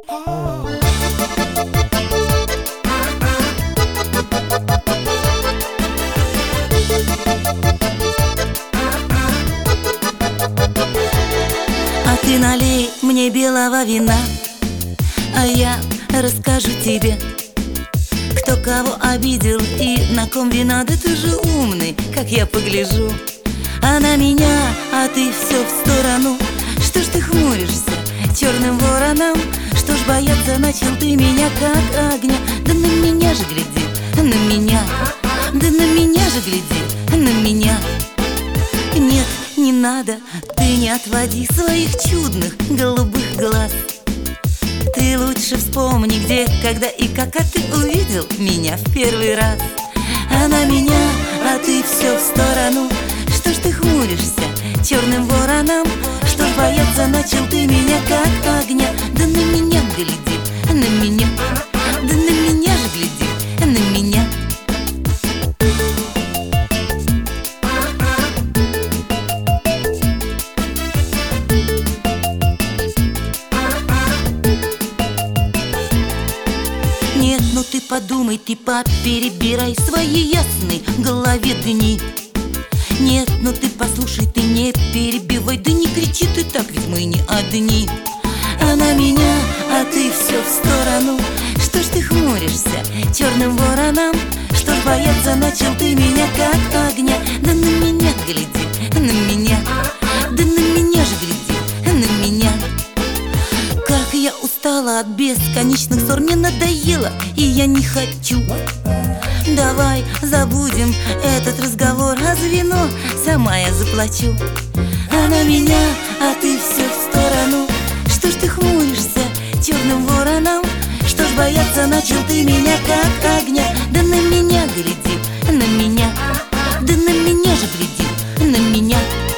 А ты налей мне белого вина, а я расскажу тебе, кто кого обидел и на ком вина. Да ты же умный, как я погляжу. А на меня, а ты все в сторону. Что ж ты хмуришься черным вороном? Что ж бояться начал ты меня, как огня? Да на меня же гляди, на меня. Да на меня же гляди, на меня. Нет, не надо, ты не отводи своих чудных голубых глаз. Ты лучше вспомни, где, когда и как, а ты увидел меня в первый раз. А на меня, а ты все в сторону. Что ж ты хмуришься черным вороном? Что ж бояться начал ты меня, как огня? Да на меня гляди, на меня. Да на меня же гляди, на меня. Нет, ну ты подумай, ты поперебирай свои ясные голове дни. Нет, ну ты послушай, ты не перебивай, да не кричи ты так, ведь мы не одни. А на меня, а ты все в сторону. Что ж ты хмуришься черным вороном? Что ж бояться начал ты меня, как огня? Да на меня гляди, на меня. Да на меня же гляди, на меня. Как я устала от бесконечных ссор, мне надоело, и я не хочу. Давай забудем этот разговор, а за вино сама я заплачу. А на меня, а ты все в сторону. Что ж ты хмуришься черным вороном? Что ж бояться начал ты меня, как огня? Да на меня гляди, на меня. Да на меня же гляди, на меня.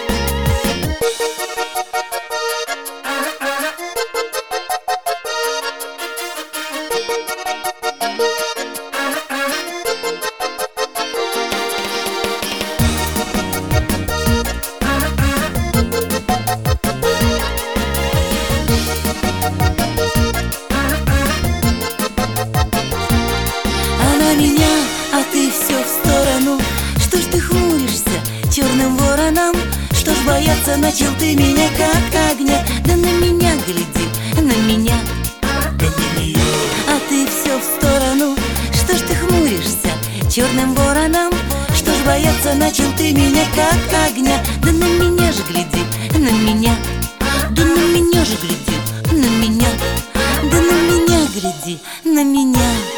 Меня, а ты все в сторону. Что ж ты хмуришься черным вороном? Что ж бояться начал ты меня, как огня? Да на меня гляди, на меня. Да на нее. А ты все в сторону. Что ж ты хмуришься черным вороном? Что ж бояться начал ты меня, как огня? Да на меня же гляди, на меня. Да на меня же гляди, на меня. Да на меня гляди, на меня.